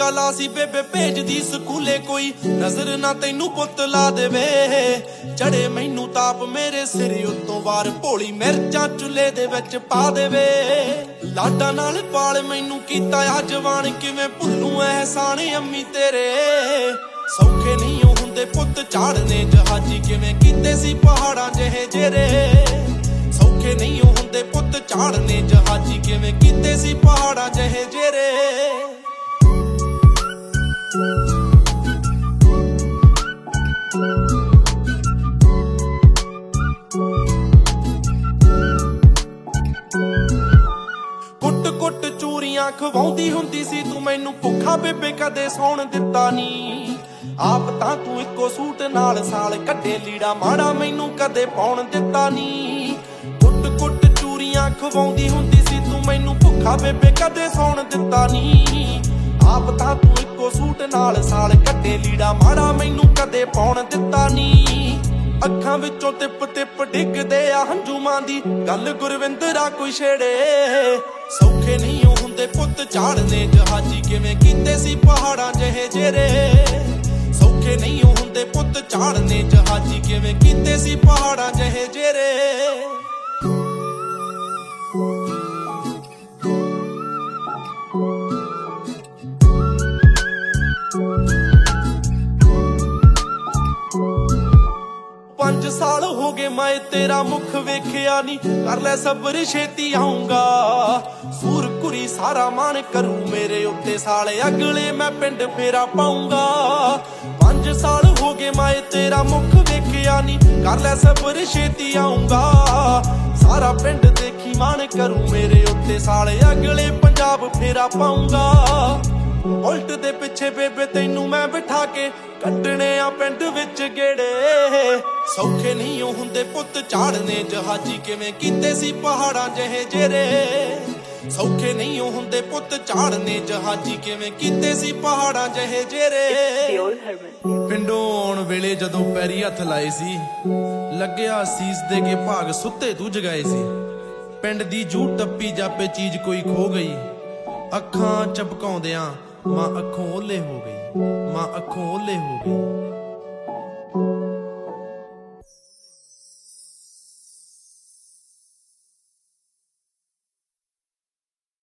ਝੂਟਾ ਲਾ ਸੀ ਬੇਬੇ ਭੇਜਦੀ ਸਕੂਲੇ ਕੋਈ ਨਜ਼ਰ ਨਾ ਤੈਨੂੰ ਪੁੱਤ ਲਾ ਦੇਵੇ ਚੜੇ ਮੈਨੂੰ ਤਾਪ ਮੇਰੇ ਸਿਰ ਉੱਤੋਂ ਵਾਰ ਭੋਲੀ ਮਿਰਚਾਂ ਚੁੱਲ੍ਹੇ ਦੇ ਵਿੱਚ ਪਾ ਦੇਵੇ ਲਾਡਾਂ ਨਾਲ ਪਾਲ ਮੈਨੂੰ ਕੀਤਾ ਆ ਜਵਾਨ ਕਿਵੇਂ ਭੁੱਲੂ ਅਹਿਸਾਨ ਅੰਮੀ ਤੇਰੇ ਸੌਖੇ ਨਹੀਂ ਹੁੰਦੇ ਪੁੱਤ ਝਾੜਨੇ ਜਹਾਜੀ ਕਿਵੇਂ ਕੀਤੇ ਸੀ ਪਹਾੜਾਂ ਜਿਹੇ ਜੇਰੇ ਸੌਖੇ ਨਹੀਂ ਹੁੰਦੇ ਪੁੱਤ ਝਾੜਨੇ ਜਹਾਜੀ ਕਿਵੇਂ ਕੀਤੇ ਸੀ ਪਹਾੜਾਂ ਜਿਹੇ ਜੇਰੇ ਕੁੱਟ ਚੂਰੀਆਂ ਖਵਾਉਂਦੀ ਹੁੰਦੀ ਸੀ ਤੂੰ ਮੈਨੂੰ ਭੁੱਖਾ ਬੇਬੇ ਕਦੇ ਸੌਣ ਦਿੱਤਾ ਨੀ ਆਪ ਤਾਂ ਤੂੰ ਇੱਕੋ ਸੂਟ ਨਾਲ ਸਾਲ ਕੱਢੇ ਲੀੜਾ ਮਾੜਾ ਮੈਨੂੰ ਕਦੇ ਪਾਉਣ ਦਿੱਤਾ ਨੀ ਕੁੱਟ ਚੂਰੀਆਂ ਖਵਾਉਂਦੀ ਹੁੰਦੀ ਸੀ ਤੂੰ ਮੈਨੂੰ ਭੁੱਖਾ ਬੇਬੇ ਕਦੇ ਸੌਣ ਦਿੱਤਾ ਨੀ ਆਪ ਤਾਂ ਤੂੰ ਇੱਕੋ ਸੂਟ ਨਾਲ ਸਾਲ ਕੱਢੇ ਲੀੜਾ ਮਾੜਾ ਮੈਨੂੰ ਕਦੇ ਪਾਉਣ ਦਿੱਤਾ ਨੀ ਅੱਖਾਂ ਵਿੱਚੋਂ ਟਿਪ ਡਿੱਗਦੇ ਆ ਹੰਝੂਆਂ ਦੀ ਗੱਲ ਗੁਰਵਿੰਦਰਾ ਕੋਈ ਛੇੜੇ ਸੌਖੇ ਨਹੀਂ ਹੁੰਦੇ ਪੁੱਤ ਝਾੜਨੇ ਜਹਾਜੀ ਕਿਵੇਂ ਕੀਤੇ ਸੀ ਪਹਾੜਾਂ ਜਿਹੇ ਜੇਰੇ ਸੌਖੇ ਨਹੀਂ ਹੁੰਦੇ ਪੁੱਤ ਝਾੜਨੇ ਜਹਾਜੀ ਕਿਵੇਂ ਕੀਤੇ ਸੀ ਪਹਾੜਾਂ ਜਿਹੇ ਜੇਰੇ 5 ਸਾਲ ਹੋ ਗਏ ਮੈਂ ਤੇਰਾ ਮੁਖ ਵੇਖਿਆ ਨੀ ਕਰ ਲੈ ਸਬਰ ਛੇਤੀ ਆਉਂਗਾ ਸੂਰ ਕੁਰੀ ਸਾਰਾ ਮਾਣ ਕਰੂ ਮੇਰੇ ਉੱਤੇ ਸਾਲੇ ਅਗਲੇ ਮੈਂ ਪਿੰਡ ਫੇਰਾ ਪਾਉਂਗਾ 5 ਸਾਲ ਹੋ ਗਏ ਮੈਂ ਤੇਰਾ ਮੁਖ ਵੇਖਿਆ ਨੀ ਕਰ ਲੈ ਸਬਰ ਛੇਤੀ ਆਉਂਗਾ ਸਾਰਾ ਪਿੰਡ ਦੇਖੀ ਮਾਣ ਕਰੂ ਮੇਰੇ ਉੱਤੇ ਸਾਲੇ ਅਗਲੇ ਪੰਜਾਬ ਫੇਰਾ ਪਾਉਂਗਾ ਉਲਟ ਦੇ ਪਿੱਛੇ ਬੇਬੇ ਤੈਨੂੰ ਮੈਂ ਬਿਠਾ ਕੇ ਕੱਢਣੇ ਆ ਪਿੰਡ ਵਿੱਚ ਗੇੜੇ ਸੌਖੇ ਨਹੀਂ ਹੁੰਦੇ ਪੁੱਤ ਝਾੜਨੇ ਜਹਾਜੀ ਕਿਵੇਂ ਕੀਤੇ ਸੀ ਪਹਾੜਾਂ ਜਿਹੇ ਜੇਰੇ ਸੌਖੇ ਨਹੀਂ ਹੁੰਦੇ ਪੁੱਤ ਝਾੜਨੇ ਜਹਾਜੀ ਕਿਵੇਂ ਕੀਤੇ ਸੀ ਪਹਾੜਾਂ ਜਿਹੇ ਜੇਰੇ ਪਿੰਡੋਂ ਆਉਣ ਵੇਲੇ ਜਦੋਂ ਪੈਰੀ ਹੱਥ ਲਾਏ ਸੀ ਲੱਗਿਆ ਸੀਸ ਦੇ ਕੇ ਭਾਗ ਸੁੱਤੇ ਤੂੰ ਜਗਾਏ ਸੀ ਪਿੰਡ ਦੀ ਜੂ ਟੱਪੀ ਜਾਪੇ ਚੀਜ਼ ਕੋਈ ਖੋ ਗਈ ਅੱਖਾਂ ਚਪਕਾਉਂਦਿਆਂ ਮਾਂ ਅੱਖੋਂ ਓਲੇ ਹੋ ਗਈ ਮਾਂ ਅੱਖੋਂ ਓਲੇ ਹੋ ਗਈ